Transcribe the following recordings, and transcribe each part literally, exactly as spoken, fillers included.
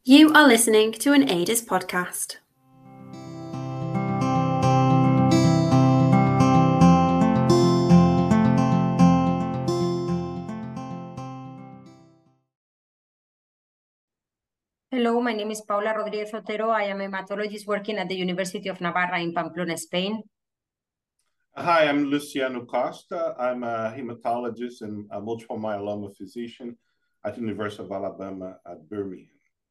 You are listening to an A D I S podcast. Hello, my name is Paula Rodriguez Otero. I am a hematologist working at the University of Navarra in Pamplona, Spain. Hi, I'm Luciano Costa. I'm a hematologist and a multiple myeloma physician at the University of Alabama at Birmingham.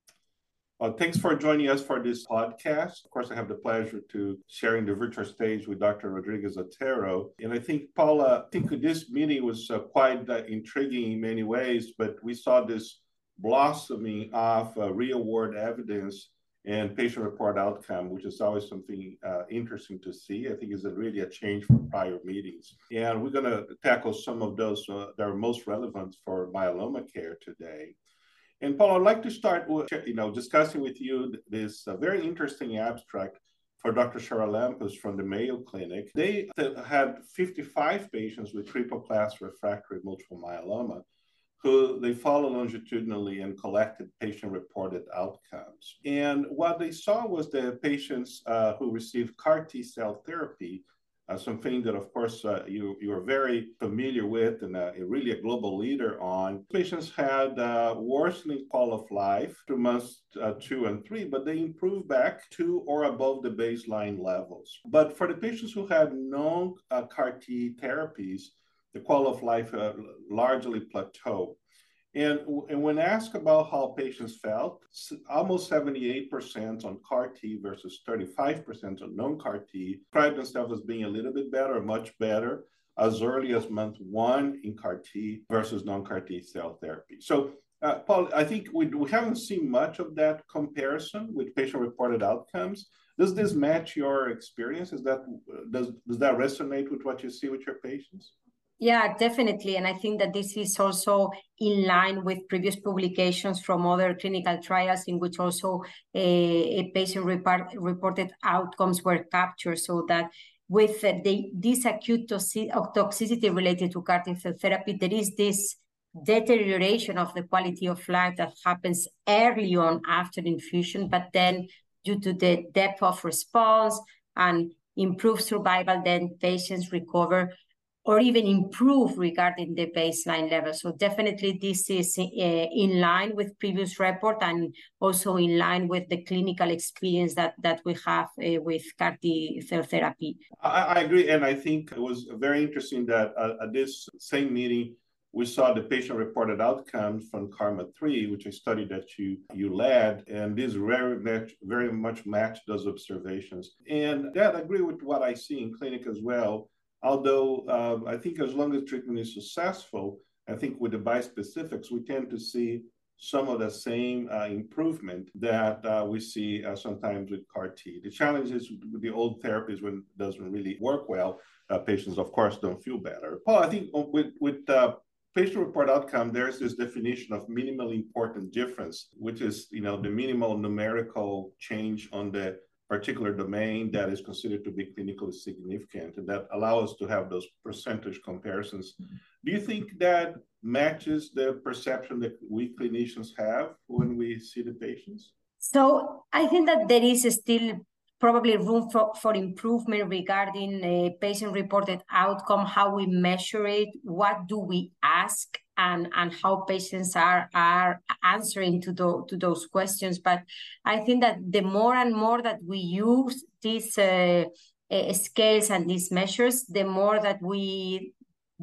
Well, thanks for joining us for this podcast. Of course, I have the pleasure to sharing the virtual stage with Doctor Rodriguez Otero. And I think, Paula, I think this meeting was uh, quite uh, intriguing in many ways, but we saw this blossoming of uh, real-world evidence and patient-reported outcome, which is always something uh, interesting to see. I think is a really a change from prior meetings. And we're going to tackle some of those uh, that are most relevant for myeloma care today. And Paul, I'd like to start with, you know, discussing with you this uh, very interesting abstract for Doctor Charalampous from the Mayo Clinic. They had fifty-five patients with triple-class refractory multiple myeloma who they followed longitudinally and collected patient-reported outcomes. And what they saw was the patients uh, who received CAR T-cell therapy, uh, something that, of course, uh, you, you are very familiar with and uh, really a global leader on. Patients had uh, worsening quality of life through months uh, two and three, but they improved back to or above the baseline levels. But for the patients who had non-CAR uh, T therapies, the quality of life uh, largely plateaued. And, and when asked about how patients felt, almost seventy-eight percent on CAR T versus thirty-five percent on non-CAR T described themselves as being a little bit better or much better as early as month one in CAR T versus non-CAR T cell therapy. So, uh, Paul, I think we, we haven't seen much of that comparison with patient-reported outcomes. Does this match your experience? Is that, does, does that resonate with what you see with your patients? Yeah, definitely. And I think that this is also in line with previous publications from other clinical trials in which also a, a patient report, reported outcomes were captured, so that with uh, the, this acute toxicity related to CAR T cell therapy, there is this deterioration of the quality of life that happens early on after infusion, but then due to the depth of response and improved survival, then patients recover or even improve regarding the baseline level. So definitely this is uh, in line with previous report and also in line with the clinical experience that, that we have uh, with CAR T cell therapy. I, I agree, and I think it was very interesting that uh, at this same meeting, we saw the patient-reported outcomes from KarMMa three, which is a study that you, you led, and these very much, very much match those observations. And that I agree with what I see in clinic as well. Although uh, I think as long as treatment is successful, I think with the bispecifics, we tend to see some of the same uh, improvement that uh, we see uh, sometimes with CAR T. The challenge is with the old therapies when it doesn't really work well, uh, patients, of course, don't feel better. Paul, I think with, with uh, patient-reported outcome, there's this definition of minimally important difference, which is, you know, the minimal numerical change on the particular domain that is considered to be clinically significant, and that allow us to have those percentage comparisons. Do you think that matches the perception that we clinicians have when we see the patients? So I think that there is still probably room for, for improvement regarding a patient-reported outcome, how we measure it, what do we ask, and, and how patients are, are answering to, the, to those questions. But I think that the more and more that we use these uh, uh, scales and these measures, the more that we,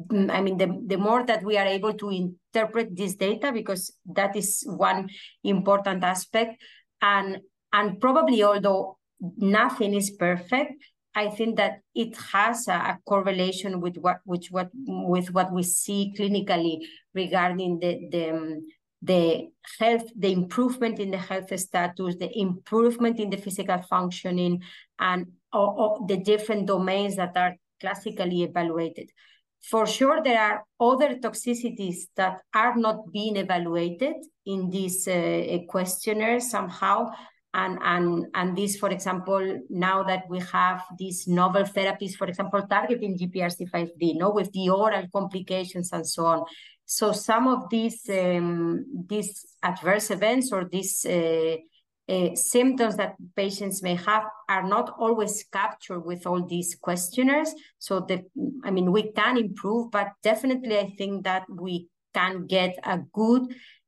I mean, the, the more that we are able to interpret this data, because that is one important aspect. And, and probably, although nothing is perfect, I think that it has a, a correlation with what, which what, with what we see clinically regarding the, the, um, the health, the improvement in the health status, the improvement in the physical functioning, and or, or the different domains that are classically evaluated. For sure, there are other toxicities that are not being evaluated in this uh, questionnaire somehow. And, and, and this, for example, now that we have these novel therapies, for example, targeting G P R C five D, no, with the oral complications and so on, So some of these um, these adverse events or these uh, uh, symptoms that patients may have are not always captured with all these questionnaires. So that, I mean, we can improve, but definitely I think that we can get a good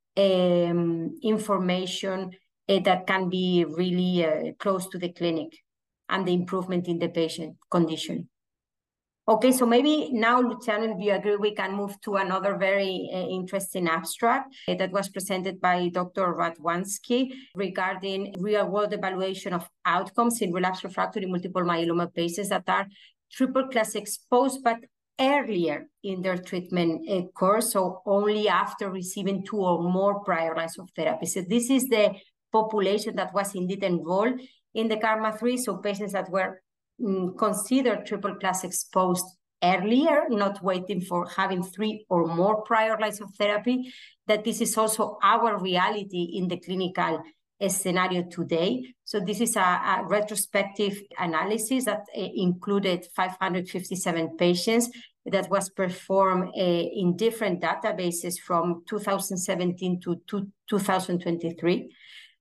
um, information uh, that can be really uh, close to the clinic and the improvement in the patient condition. Okay, so maybe now, Luciano, if you agree, we can move to another very uh, interesting abstract uh, that was presented by Doctor Radwanski regarding real-world evaluation of outcomes in relapsed refractory multiple myeloma patients that are triple-class exposed, but earlier in their treatment uh, course, so only after receiving two or more prior lines of therapy. So this is the population that was indeed enrolled in the KarMMa three, so patients that were considered triple class exposed earlier, not waiting for having three or more prior lines of therapy, that this is also our reality in the clinical scenario today. So this is a, a retrospective analysis that uh, included five hundred fifty-seven patients that was performed uh, in different databases from two thousand seventeen to two thousand twenty-three.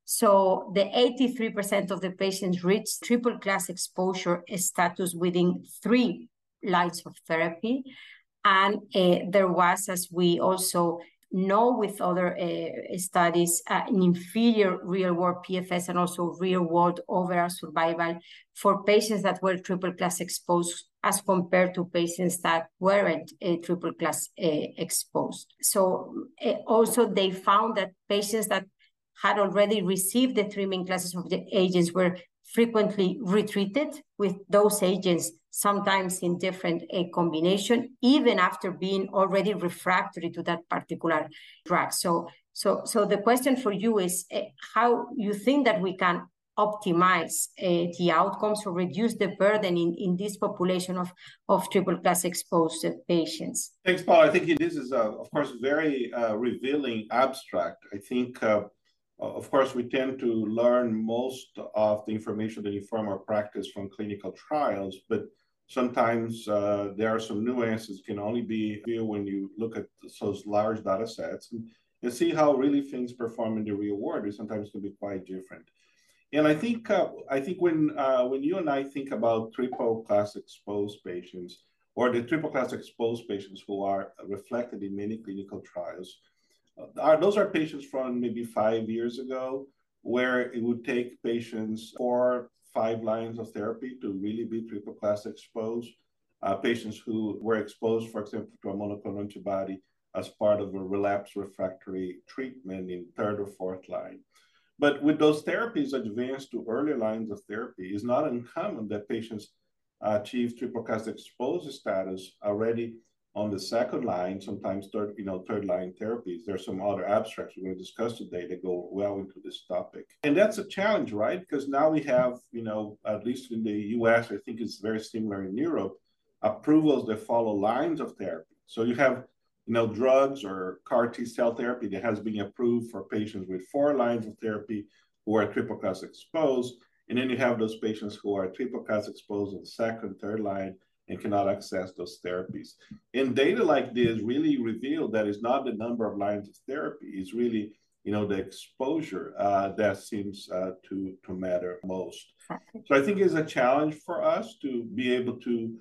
So the eighty-three percent of the patients reached triple class exposure status within three lines of therapy. And uh, there was, as we also know with other uh, studies, uh, an inferior real-world P F S and also real-world overall survival for patients that were triple class exposed as compared to patients that weren't uh, triple class uh, exposed. So uh, also they found that patients that had already received the three main classes of the agents were frequently retreated with those agents, sometimes in different uh, combination, even after being already refractory to that particular drug. So, so, so the question for you is uh, how you think that we can optimize uh, the outcomes or reduce the burden in, in this population of, of triple class exposed patients. Thanks, Paul. I think this is, uh, of course, very uh, revealing abstract. I think, uh, of course, we tend to learn most of the information that inform our practice from clinical trials, but sometimes uh, there are some nuances can only be real when you look at those large data sets and, and see how really things perform in the real world. It sometimes can be quite different. And I think uh, I think when uh, when you and I think about triple class exposed patients or the triple class exposed patients who are reflected in many clinical trials, uh, are, those are patients from maybe five years ago, where it would take patients four, five lines of therapy to really be triple class exposed. Uh, patients who were exposed, for example, to a monoclonal antibody as part of a relapse refractory treatment in third or fourth line. But with those therapies advanced to early lines of therapy, it's not uncommon that patients achieve triple class exposed status already on the second line, sometimes third, you know, third line therapies. There's some other abstracts we're going to discuss today that go well into this topic. And that's a challenge, right? Because now we have, you know, at least in the U S, I think it's very similar in Europe, approvals that follow lines of therapy. So you have you know, drugs or C A R T cell therapy that has been approved for patients with four lines of therapy who are triple class exposed. And then you have those patients who are triple class exposed in second, third line and cannot access those therapies. And data like this really reveal that it's not the number of lines of therapy, it's really, you know, the exposure uh, that seems uh, to, to matter most. So I think it's a challenge for us to be able to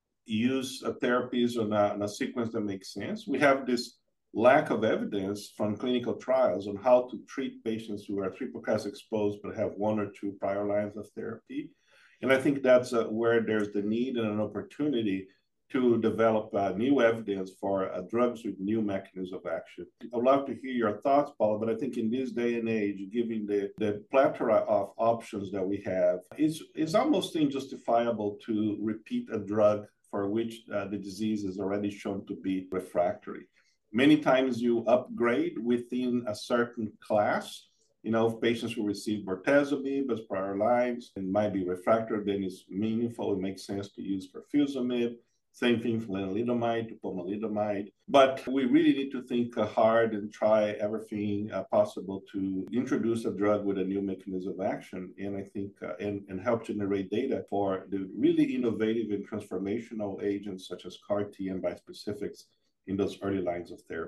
use uh, therapies on a, on a sequence that makes sense. We have this lack of evidence from clinical trials on how to treat patients who are triple class exposed but have one or two prior lines of therapy. And I think that's uh, where there's the need and an opportunity to develop uh, new evidence for uh, drugs with new mechanisms of action. I'd love to hear your thoughts, Paula, but I think in this day and age, given the, the plethora of options that we have, it's, it's almost injustifiable to repeat a drug for which uh, the disease is already shown to be refractory. Many times you upgrade within a certain class. You know, if patients who receive bortezomib as prior lines and might be refractory, then it's meaningful. It makes sense to use perfusamib. Same thing for lenalidomide to pomalidomide. But we really need to think uh, hard and try everything uh, possible to introduce a drug with a new mechanism of action, and I think uh, and, and help generate data for the really innovative and transformational agents such as C A R T and bispecifics in those early lines of therapy.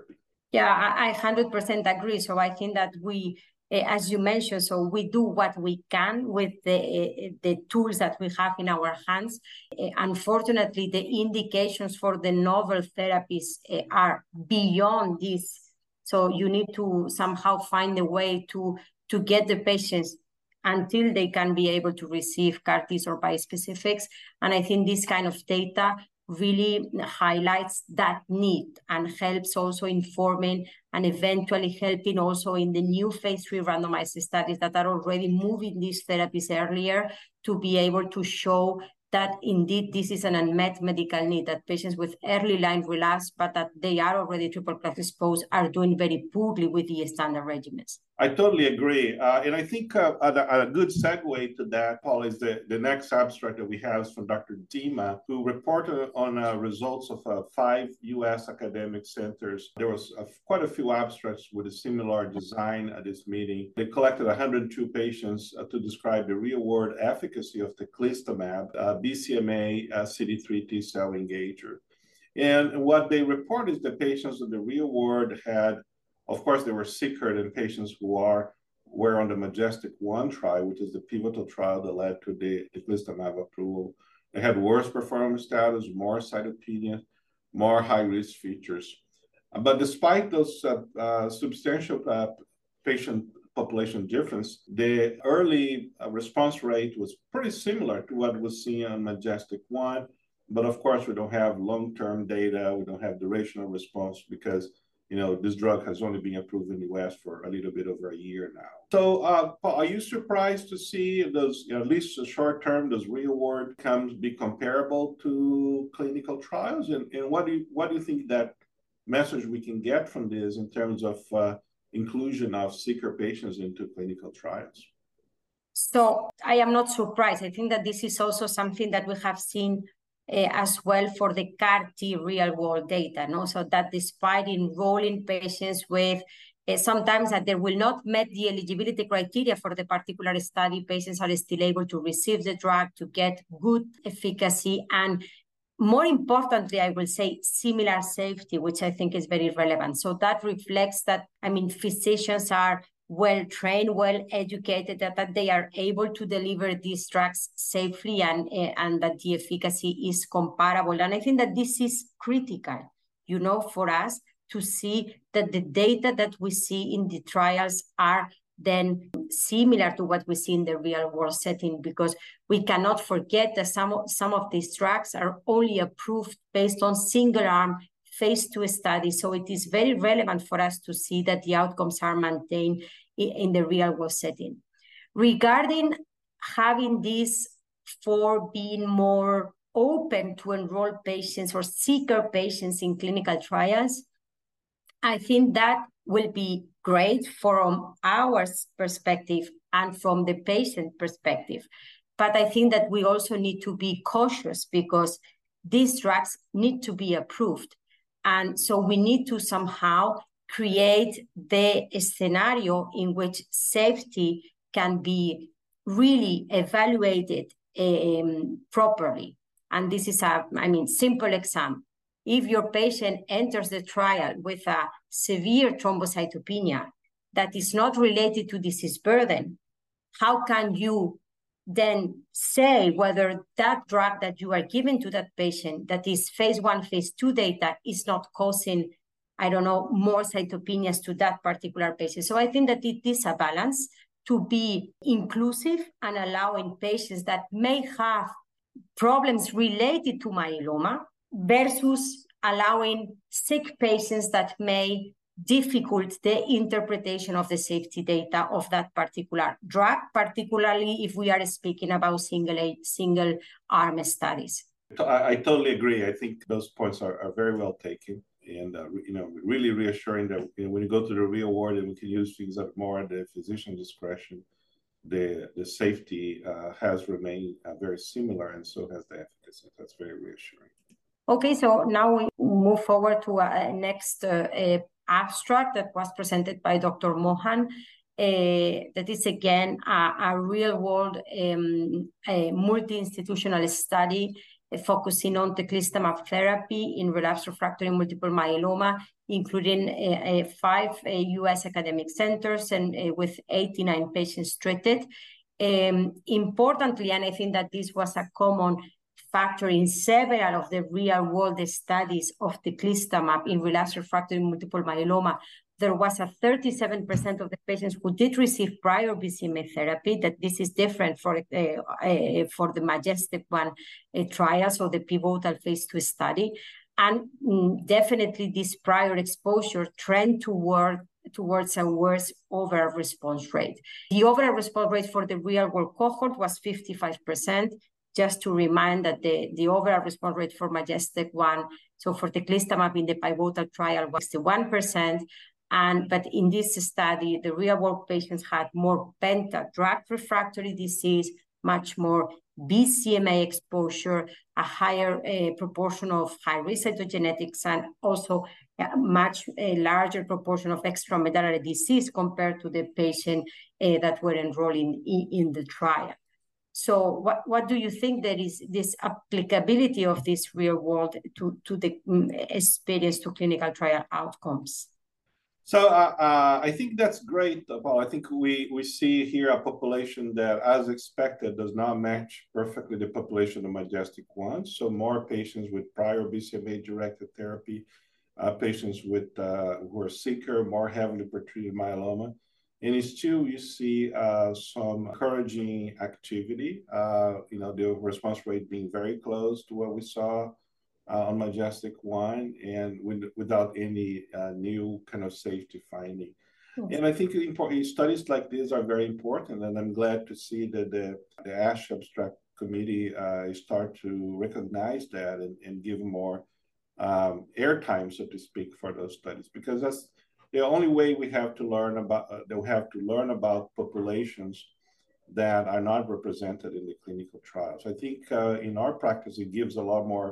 Yeah, I, I one hundred percent agree. So I think that we, uh, as you mentioned, so we do what we can with the uh, the tools that we have in our hands. Uh, unfortunately, the indications for the novel therapies uh, are beyond this. So you need to somehow find a way to, to get the patients until they can be able to receive C A R Ts or bispecifics. And I think this kind of data really highlights that need and helps also informing and eventually helping also in the new phase three randomized studies that are already moving these therapies earlier to be able to show that indeed this is an unmet medical need, that patients with early line relapse, but that they are already triple class exposed, are doing very poorly with the standard regimens. I totally agree. Uh, and I think uh, a, a good segue to that, Paul, is the, the next abstract that we have is from Doctor Dima, who reported on uh, results of uh, five U S academic centers. There was a, quite a few abstracts with a similar design at this meeting. They collected one hundred two patients uh, to describe the real-world efficacy of teclistamab, uh, B C M A uh, C D three T-cell engager. And what they report is that patients in the real world had, of course, they were sicker than patients who are were on the Majestic one trial, which is the pivotal trial that led to the teclistamab approval. They had worse performance status, more cytopenia, more high-risk features. But despite those uh, uh, substantial uh, patient population difference, the early uh, response rate was pretty similar to what was seen on Majestic one. But of course, we don't have long-term data. We don't have durational response because you know, this drug has only been approved in the U S for a little bit over a year now. So, uh, Paul, are you surprised to see those, you know, at least the short term, those real world outcomes be comparable to clinical trials? And, and what do you what do you think that message we can get from this in terms of uh, inclusion of sicker patients into clinical trials? So I am not surprised. I think that this is also something that we have seen Uh, as well for the C A R T real-world data, no? So that despite enrolling patients with uh, sometimes that they will not met the eligibility criteria for the particular study, patients are still able to receive the drug, to get good efficacy, and more importantly, I will say similar safety, which I think is very relevant. So that reflects that, I mean, physicians are well-trained, well-educated, that, that they are able to deliver these drugs safely and, uh, and that the efficacy is comparable. And I think that this is critical, you know, for us to see that the data that we see in the trials are then similar to what we see in the real world setting, because we cannot forget that some of, some of these drugs are only approved based on single arm phase two studies. So it is very relevant for us to see that the outcomes are maintained in, in the real world setting. Regarding having this for being more open to enroll patients or sicker patients in clinical trials, I think that will be great from our perspective and from the patient perspective. But I think that we also need to be cautious because these drugs need to be approved. And so we need to somehow create the scenario in which safety can be really evaluated um, properly. And this is a, I mean, simple example. If your patient enters the trial with a severe thrombocytopenia that is not related to disease burden, how can you then say whether that drug that you are giving to that patient that is phase one, phase two data is not causing, I don't know, more cytopenias to that particular patient? So I think that it is a balance to be inclusive and allowing patients that may have problems related to myeloma versus allowing sick patients that may difficult the interpretation of the safety data of that particular drug, particularly if we are speaking about single single arm studies. I, I totally agree. I think those points are, are very well taken, and uh, you know, really reassuring that you know, when you go to the real world and we can use things that more at the physician discretion, the the safety uh, has remained uh, very similar, and so has the efficacy. That's very reassuring. Okay, so now we move forward to a next uh, a abstract that was presented by Doctor Mohan. Uh, that is again a, a real-world um, multi-institutional study focusing on teclistamab therapy in relapsed refractory multiple myeloma, including uh, uh, five uh, U S academic centers and uh, with eighty-nine patients treated. Um, importantly, and I think that this was a common factor in several of the real-world studies of teclistamab in relapsed refractory multiple myeloma, there was a thirty-seven percent of the patients who did receive prior B C M A therapy, that this is different for, uh, uh, for the MajesTEC one uh, trial, so the pivotal phase two study. And mm, definitely this prior exposure trend toward towards a worse overall response rate. The overall response rate for the real-world cohort was fifty-five percent. Just to remind that the, the overall response rate for MajesTEC one, so for teclistamab in the pivotal trial was sixty-one percent. And but in this study, the real-world patients had more penta drug refractory disease, much more B C M A exposure, a higher uh, proportion of high-risk cytogenetics, and also a much a larger proportion of extramedullary disease compared to the patient uh, that were enrolled in, in, in the trial. So what, what do you think there is this applicability of this real world to, to the um, experience to clinical trial outcomes? So uh, uh, I think that's great, Paul. I think we, we see here a population that, as expected, does not match perfectly the population of MajesTEC one. So more patients with prior B C M A-directed therapy, uh, patients with uh, who are sicker, more heavily pretreated myeloma. And it's still, you see uh, some encouraging activity, uh, you know, the response rate being very close to what we saw Uh, on MajesTEC one, and with, without any uh, new kind of safety finding. Mm-hmm. And I think important, studies like this are very important, and I'm glad to see that the, the ASH Abstract Committee uh, start to recognize that and, and give more um, airtime, so to speak, for those studies, because that's the only way we have to learn about, uh, that we have to learn about populations that are not represented in the clinical trials. I think uh, in our practice, it gives a lot more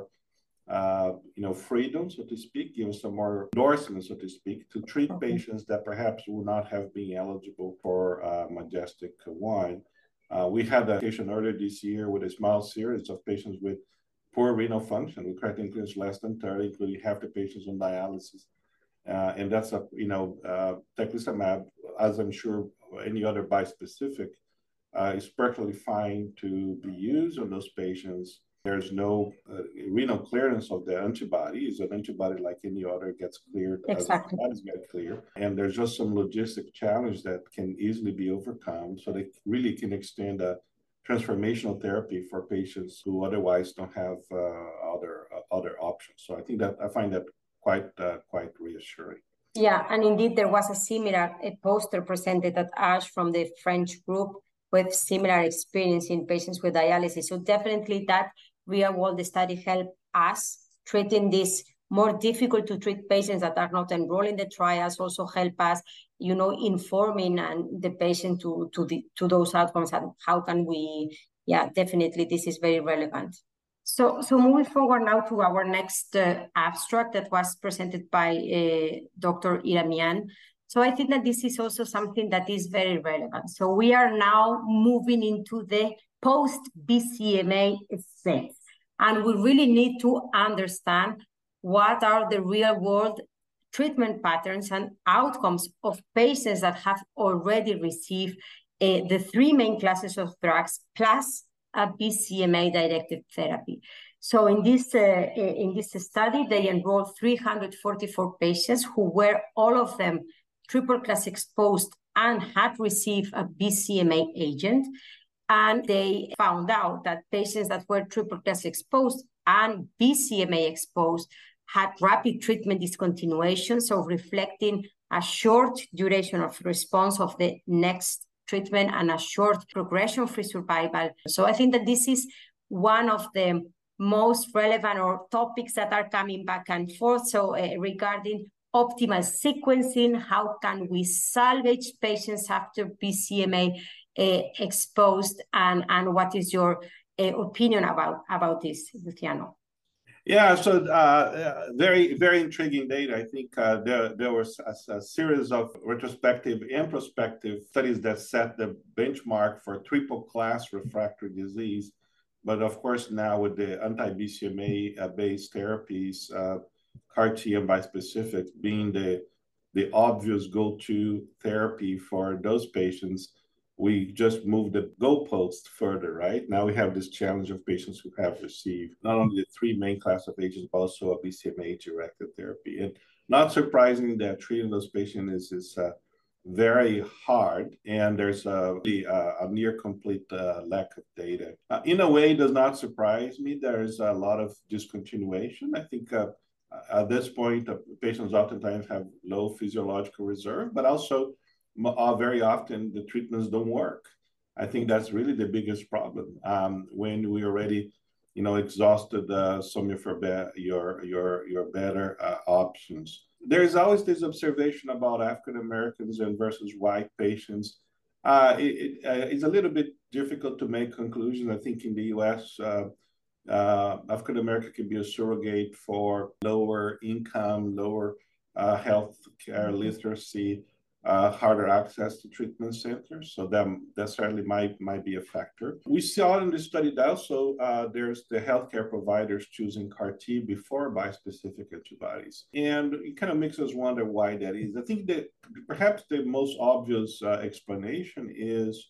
Uh, you know, freedom, so to speak, give us some more endorsement, so to speak, to treat okay. patients that perhaps would not have been eligible for uh, MajesTEC one. Uh, we had a patient earlier this year with a small series of patients with poor renal function, with creatinine clearance less than thirty, including half the patients on dialysis. Uh, and that's a, you know, uh, teclistamab, as I'm sure any other bispecific, uh, is perfectly fine to be used on those patients. There's no uh, renal clearance of the antibody. It's an antibody like any other gets cleared exactly. as antibodies get clear. And there's just some logistic challenge that can easily be overcome. So they really can extend a transformational therapy for patients who otherwise don't have uh, other uh, other options. So I think that I find that quite uh, quite reassuring. Yeah, and indeed there was a similar a poster presented at ASH from the French group with similar experience in patients with dialysis. So definitely that real-world study helped us treating these more difficult to treat patients that are not enrolled in the trials, also help us, you know, informing and the patient to, to, the, to those outcomes and how can we, yeah, definitely this is very relevant. So, so moving forward now to our next uh, abstract that was presented by uh, Doctor Iramian. So I think that this is also something that is very relevant. So we are now moving into the post-B C M A phase. And we really need to understand what are the real-world treatment patterns and outcomes of patients that have already received uh, the three main classes of drugs plus a B C M A-directed therapy. So in this, uh, in this study, they enrolled three hundred forty-four patients who were all of them triple-class exposed and had received a B C M A agent. And they found out that patients that were triple-class exposed and B C M A exposed had rapid treatment discontinuation, so reflecting a short duration of response of the next treatment and a short progression-free survival. So I think that this is one of the most relevant or topics that are coming back and forth. So uh, regarding optimal sequencing, how can we salvage patients after B C M A uh, exposed, and, and what is your uh, opinion about, about this, Luciano? Yeah, so uh, very, very intriguing data. I think uh, there, there was a, a series of retrospective and prospective studies that set the benchmark for triple class refractory disease But of course, now with the anti-B C M A-based therapies, uh, CAR T and bispecifics being the, the obvious go-to therapy for those patients, we just moved the goalpost further, right? Now we have this challenge of patients who have received not only the three main class of agents, but also a B C M A-directed therapy. And not surprising that treating those patients is, is uh, very hard, and there's a, a near complete uh, lack of data. Uh, in a way, it does not surprise me. There's a lot of discontinuation. I think uh, at this point, uh, patients oftentimes have low physiological reserve, but also uh, very often the treatments don't work. I think that's really the biggest problem. Um, when we already, you know, exhausted uh, some of your your your, your better uh, options. There is always this observation about African Americans and versus white patients. Uh, it, it, uh, it's a little bit difficult to make conclusions. I think in the U S, uh, uh, African American can be a surrogate for lower income, lower uh, health care literacy, uh, harder access to treatment centers. So that, that certainly might, might be a factor. We saw in this study that also uh, there's the healthcare providers choosing CAR T before bispecific antibodies. And it kind of makes us wonder why that is. I think that perhaps the most obvious uh, explanation is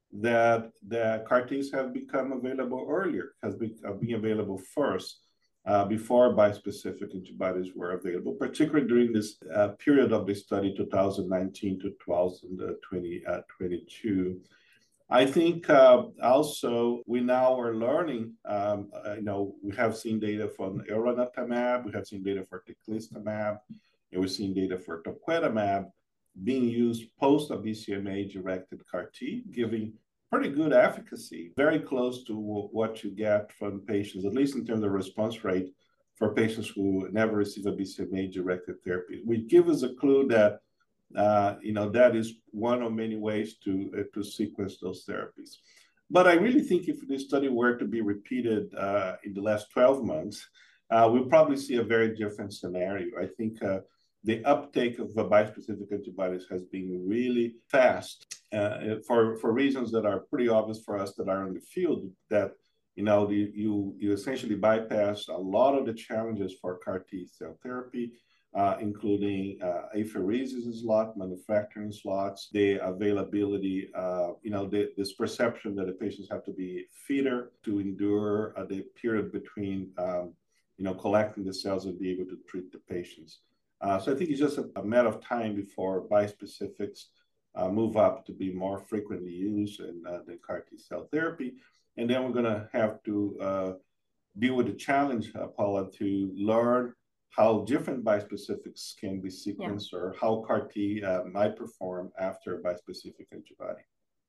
that the CAR Ts have become available earlier, has been, uh, been available first. Uh, before bispecific antibodies were available, particularly during this uh, period of the study, two thousand nineteen to twenty twenty-two. I think uh, also we now are learning, um, uh, you know, we have seen data from elranatamab, we have seen data for teclistamab, and we've seen data for talquetamab being used post a B C M A-directed CAR T, giving pretty good efficacy, very close to what you get from patients, at least in terms of response rate for patients who never receive a B C M A-directed therapy. Which gives us a clue that, uh, you know, that is one of many ways to, uh, to sequence those therapies. But I really think if this study were to be repeated uh, in the last twelve months, uh, we'll probably see a very different scenario. I think uh, the uptake of the bispecific antibodies has been really fast uh, for, for reasons that are pretty obvious for us that are in the field, that, you know, the, you, you essentially bypass a lot of the challenges for CAR T cell therapy, uh, including uh, apheresis slot, manufacturing slots, the availability, uh, you know, the, this perception that the patients have to be fitter to endure uh, the period between, um, you know, collecting the cells and be able to treat the patients. Uh, so I think it's just a, a matter of time before bispecifics uh, move up to be more frequently used in uh, the CAR T cell therapy. And then we're going to have to uh, deal with the challenge, uh, Paula, to learn how different bispecifics can be sequenced, yeah, or how CAR T uh, might perform after a bispecific antibody.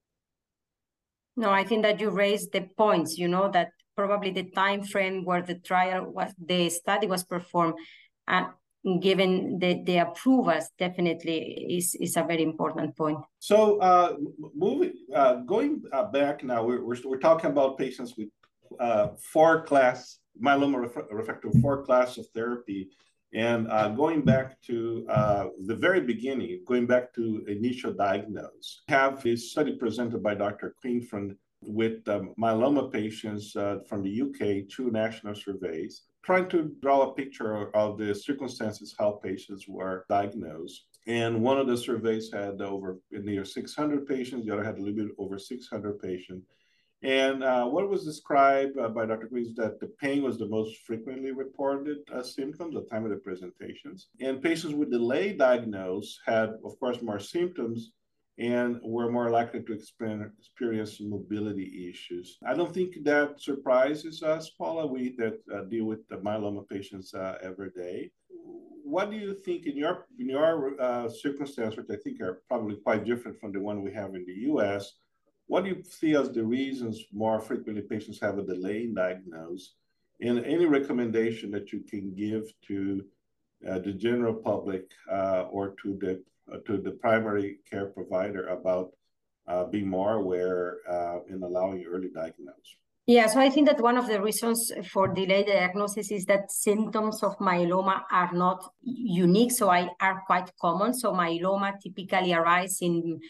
No, I think that you raised the points, you know, that probably the time frame where the trial was, the study was performed, and uh, given the, the approvals, definitely is, is a very important point. So uh, moving, uh, going uh, back now, we're, we're, we're talking about patients with uh, four class, myeloma ref refractory four class of therapy. And uh, going back to uh, the very beginning, going back to initial diagnosis, have this study presented by Doctor Queenfriend with um, myeloma patients uh, from the U K, two national surveys, trying to draw a picture of the circumstances how patients were diagnosed. And one of the surveys had over near six hundred patients, the other had a little bit over six hundred patients. And uh, what was described uh, by Doctor Queen is that the pain was the most frequently reported uh, symptoms at the time of the presentations. And patients with delayed diagnosis had, of course, more symptoms and were more likely to experience mobility issues. I don't think that surprises us, Paula. We that uh, deal with the myeloma patients uh, every day. What do you think in your in your uh, circumstance, which I think are probably quite different from the one we have in the U S, what do you see as the reasons more frequently patients have a delay in diagnosis? And any recommendation that you can give to uh, the general public uh, or to the uh, to the primary care provider about uh, being more aware uh, in allowing early diagnosis? Yeah, so I think that one of the reasons for delayed diagnosis is that symptoms of myeloma are not unique, so I are quite common. So myeloma typically arise in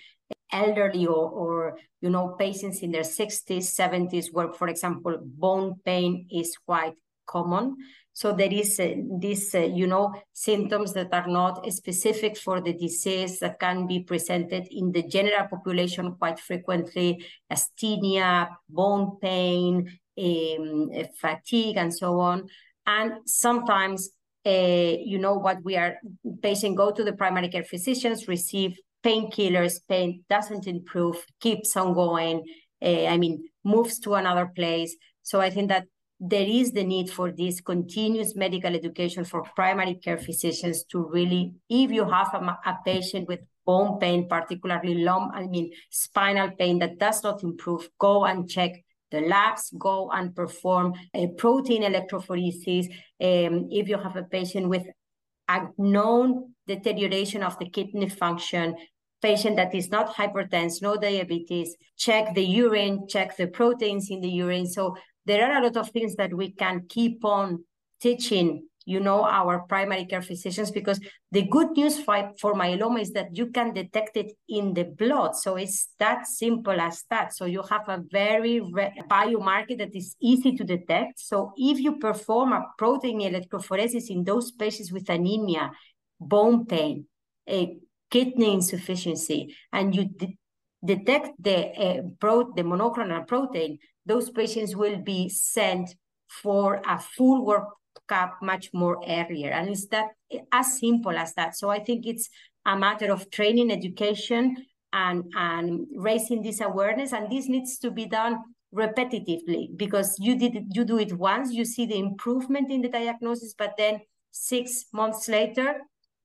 elderly or, or, you know, patients in their sixties, seventies, where, for example, bone pain is quite common. So there is uh, these, uh, you know, symptoms that are not specific for the disease that can be presented in the general population quite frequently: asthenia, bone pain, um, fatigue, and so on. And sometimes, uh, you know, what we are, patient go to the primary care physicians, receive painkillers, pain doesn't improve, keeps on going, uh, I mean, moves to another place. So I think that there is the need for this continuous medical education for primary care physicians to really, if you have a, a patient with bone pain, particularly lump, I mean, spinal pain that does not improve, go and check the labs, go and perform a protein electrophoresis. Um, if you have a patient with a known deterioration of the kidney function, patient that is not hypertense, no diabetes, check the urine, check the proteins in the urine. So there are a lot of things that we can keep on teaching, you know, our primary care physicians, because the good news for, for myeloma is that you can detect it in the blood. So it's that simple as that. So you have a very biomarker that is easy to detect. So if you perform a protein electrophoresis in those patients with anemia, bone pain, a kidney insufficiency, and you de detect the uh, pro the monoclonal protein, those patients will be sent for a full workup much more earlier. And it's that as simple as that. So I think it's a matter of training, education, and, and raising this awareness. And this needs to be done repetitively, because you did it, you do it once, you see the improvement in the diagnosis, but then six months later,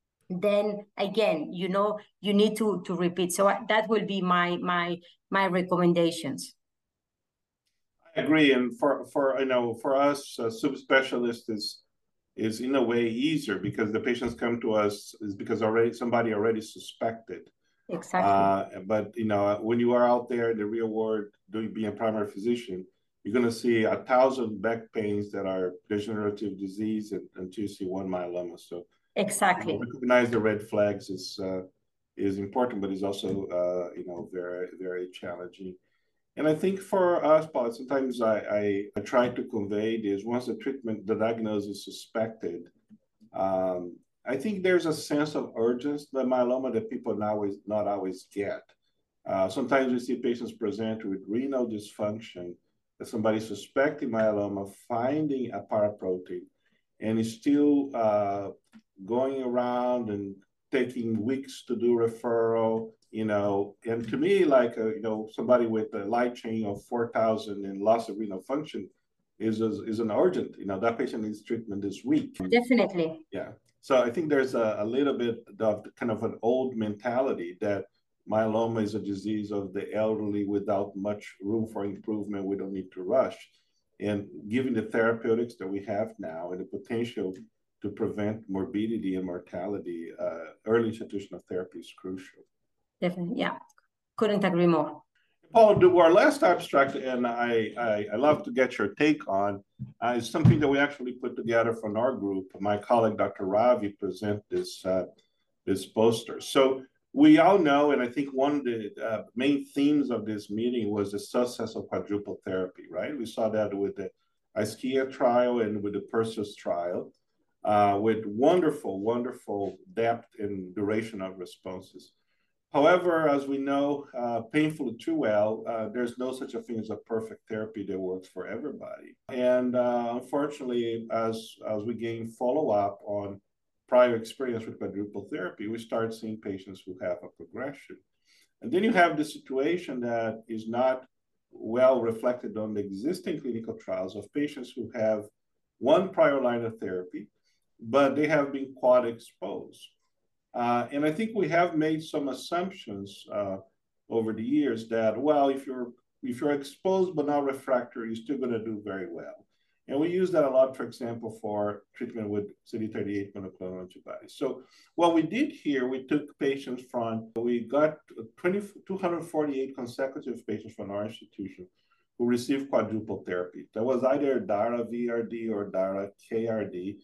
then again, you know, you need to to repeat. So that will be my my my recommendations. I agree, and for for you know for us, uh, subspecialists is is in a way easier, because the patients come to us is because already somebody already suspected. Exactly. Uh, but you know, when you are out there in the real world doing being a primary physician, you're going to see a thousand back pains that are degenerative disease, and, until you see one myeloma. So exactly, you know, recognize the red flags is uh, is important, but it's also uh, you know very very challenging. And I think for us, Paul, sometimes I, I, I try to convey this: once the treatment, the diagnosis is suspected, um, I think there's a sense of urgency that myeloma that people now is not always get. Uh, sometimes we see patients present with renal dysfunction, that somebody suspecting myeloma, finding a paraprotein, and is still uh, going around and taking weeks to do referral, you know. And to me, like, a, you know, somebody with a light chain of four thousand and loss of renal function is, is, is an urgent, you know, that patient needs treatment this week. Definitely. Yeah. So I think there's a, a little bit of kind of an old mentality that myeloma is a disease of the elderly without much room for improvement. We don't need to rush. And given the therapeutics that we have now and the potential to prevent morbidity and mortality, uh, early institutional therapy is crucial. Definitely, yeah. Couldn't agree more. Paul, do our last abstract, and I, I, I love to get your take on, uh, is something that we actually put together from our group. My colleague, Doctor Ravi, present this, uh, this poster. So we all know, and I think one of the uh, main themes of this meeting was the success of quadruple therapy, right? We saw that with the ISKIA trial and with the PERSEUS trial, uh, with wonderful, wonderful depth and duration of responses. However, as we know, uh, painfully too well, uh, there's no such a thing as a perfect therapy that works for everybody. And uh, unfortunately, as, as we gain follow-up on prior experience with quadruple therapy, we start seeing patients who have a progression. And then you have the situation that is not well reflected on the existing clinical trials of patients who have one prior line of therapy, but they have been quad exposed. Uh, and I think we have made some assumptions uh, over the years that, well, if you're if you're exposed but not refractory, you're still going to do very well. And we use that a lot, for example, for treatment with C D thirty-eight monoclonal antibodies. So what we did here, we took patients from, we got two hundred forty-eight consecutive patients from our institution who received quadruple therapy. That was either DARA V R D or DARA K R D.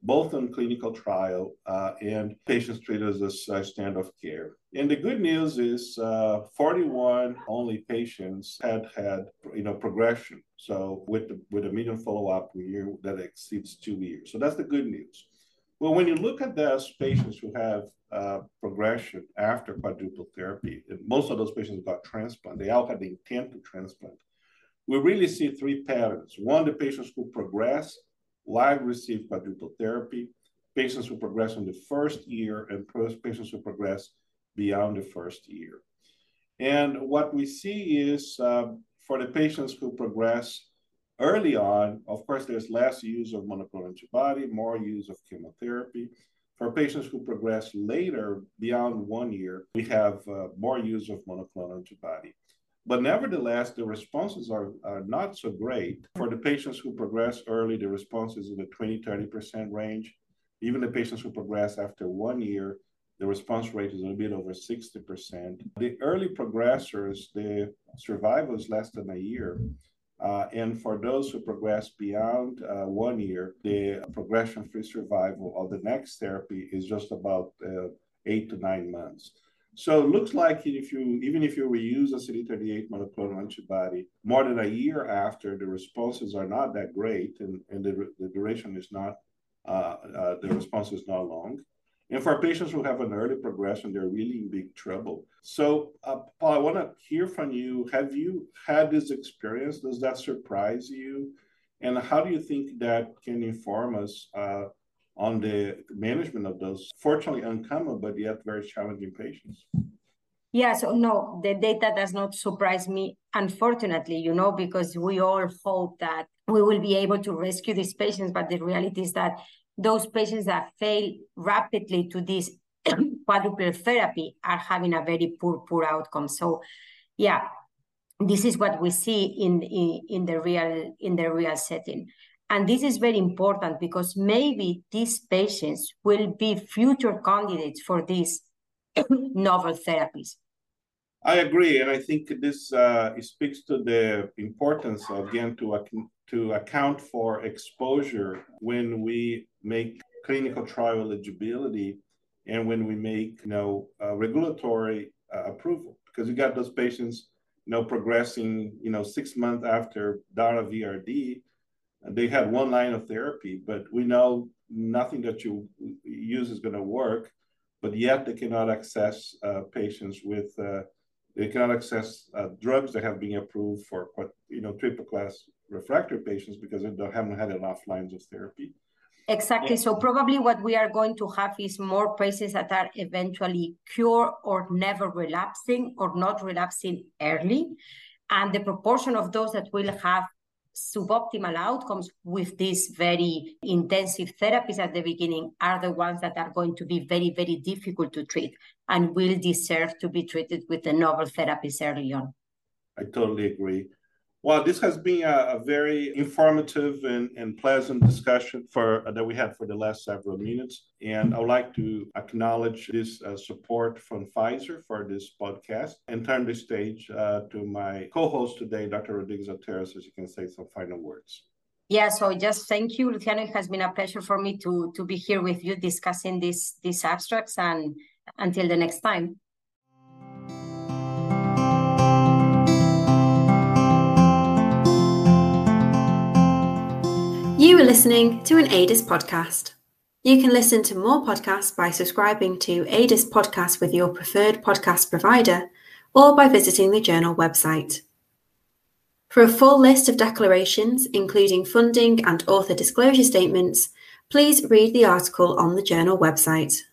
both on clinical trial uh, and patients treated as a standard of care. And the good news is uh, forty-one only patients had had you know progression. So with the, with a median follow-up year that exceeds two years. So that's the good news. Well, when you look at those patients who have uh, progression after quadruple therapy, and most of those patients got transplant. They all had the intent to transplant. We really see three patterns. One, the patients who progress while receive quadruple therapy, patients who progress in the first year, and patients who progress beyond the first year. And what we see is uh, for the patients who progress early on, of course, there's less use of monoclonal antibody, more use of chemotherapy. For patients who progress later, beyond one year, we have uh, more use of monoclonal antibody. But nevertheless, the responses are, are not so great. For the patients who progress early, the response is in the twenty, thirty percent range. Even the patients who progress after one year, the response rate is a bit over sixty percent. The early progressors, the survival is less than a year. Uh, and for those who progress beyond uh, one year, the progression-free survival of the next therapy is just about uh, eight to nine months. So it looks like if you, even if you reuse a C D thirty-eight monoclonal antibody, more than a year after, the responses are not that great, and, and the, the duration is not, uh, uh, the response is not long. And for patients who have an early progression, they're really in big trouble. So, uh, Paul, I want to hear from you. Have you had this experience? Does that surprise you? And how do you think that can inform us uh, on the management of those, fortunately uncommon, but yet very challenging patients? Yeah, so no, the data does not surprise me, unfortunately, you know, because we all hope that we will be able to rescue these patients, but the reality is that those patients that fail rapidly to this quadruple therapy are having a very poor, poor outcome. So, yeah, this is what we see in, in, in the real in the real setting. And this is very important because maybe these patients will be future candidates for these novel therapies. I agree, and I think this uh, speaks to the importance, again, to, to account for exposure when we make clinical trial eligibility and when we make, you know, uh, regulatory uh, approval, because you got those patients, you know, progressing, you know, six months after DARA V R D, they had one line of therapy, but we know nothing that you use is going to work, but yet they cannot access uh, patients with uh, They cannot access uh, drugs that have been approved for, you know, triple class refractory patients because they don't, haven't had enough lines of therapy. Exactly. Yeah. So probably what we are going to have is more patients that are eventually cured or never relapsing or not relapsing early. And the proportion of those that will have suboptimal outcomes with these very intensive therapies at the beginning are the ones that are going to be very, very difficult to treat and will deserve to be treated with the novel therapies early on. I totally agree. Well, this has been a, a very informative and, and pleasant discussion for uh, that we had for the last several minutes. And I would like to acknowledge this uh, support from Pfizer for this podcast and turn the stage uh, to my co-host today, Doctor Rodriguez-Otero, so she can say some final words. Yeah, so just thank you, Luciano. It has been a pleasure for me to, to be here with you discussing this, these abstracts, and until the next time. You are listening to an A D I S podcast. You can listen to more podcasts by subscribing to A D I S Podcast with your preferred podcast provider or by visiting the journal website. For a full list of declarations, including funding and author disclosure statements, please read the article on the journal website.